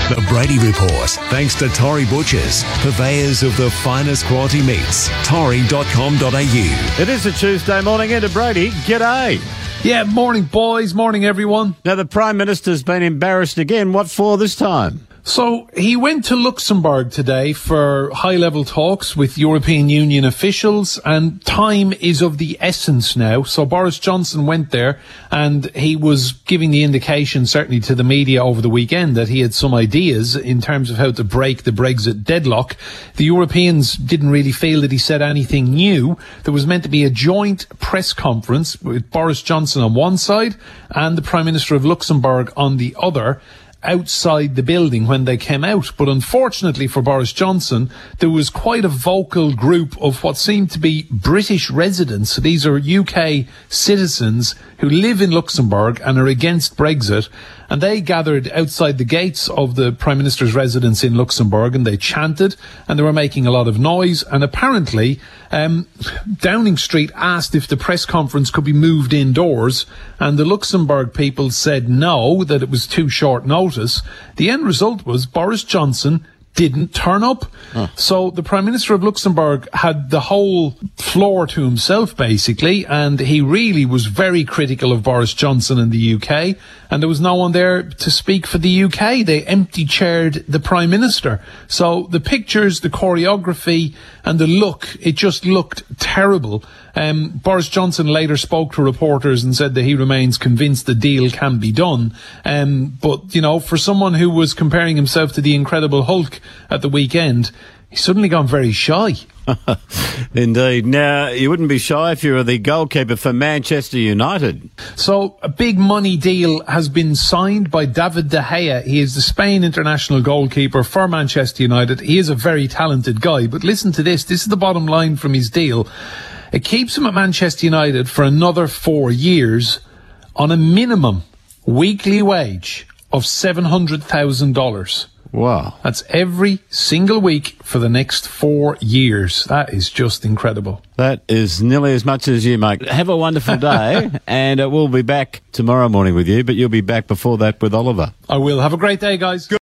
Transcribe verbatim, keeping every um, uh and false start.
The Brady Report, thanks to Torrey Butchers, purveyors of the finest quality meats. torrey dot com dot a u. It is a Tuesday morning into Brady. G'day. Yeah, morning boys, morning everyone. Now the Prime Minister's been embarrassed again. What for this time? So he went to Luxembourg today for high-level talks with European Union officials, and time is of the essence now. So Boris Johnson went there and he was giving the indication, certainly to the media over the weekend, that he had some ideas in terms of how to break the Brexit deadlock. The Europeans didn't really feel that he said anything new. There was meant to be a joint press conference with Boris Johnson on one side and the Prime Minister of Luxembourg on the other, outside the building when they came out. But unfortunately for Boris Johnson, there was quite a vocal group of what seemed to be British residents. These are U K citizens who live in Luxembourg and are against Brexit. And they gathered outside the gates of the Prime Minister's residence in Luxembourg and they chanted and they were making a lot of noise. And apparently, um, Downing Street asked if the press conference could be moved indoors, and the Luxembourg people said no, that it was too short notice. The end result was Boris Johnson didn't turn up. Huh. So the Prime Minister of Luxembourg had the whole floor to himself, basically, and he really was very critical of Boris Johnson and the U K, and there was no one there to speak for the U K. They empty-chaired the Prime Minister. So the pictures, the choreography, and the look, it just looked terrible. Um, Boris Johnson later spoke to reporters and said that he remains convinced the deal can be done. Um, but, you know, for someone who was comparing himself to the Incredible Hulk at the weekend, he's suddenly gone very shy. Indeed. Now, you wouldn't be shy if you were the goalkeeper for Manchester United. So, a big money deal has been signed by David De Gea. He is the Spain international goalkeeper for Manchester United. He is a very talented guy. But listen to this. This is the bottom line from his deal. It keeps him at Manchester United for another four years on a minimum weekly wage of seven hundred thousand dollars. Wow. That's every single week for the next four years. That is just incredible. That is nearly as much as you make. Have a wonderful day, and uh, we'll be back tomorrow morning with you, but you'll be back before that with Oliver. I will. Have a great day, guys. Good.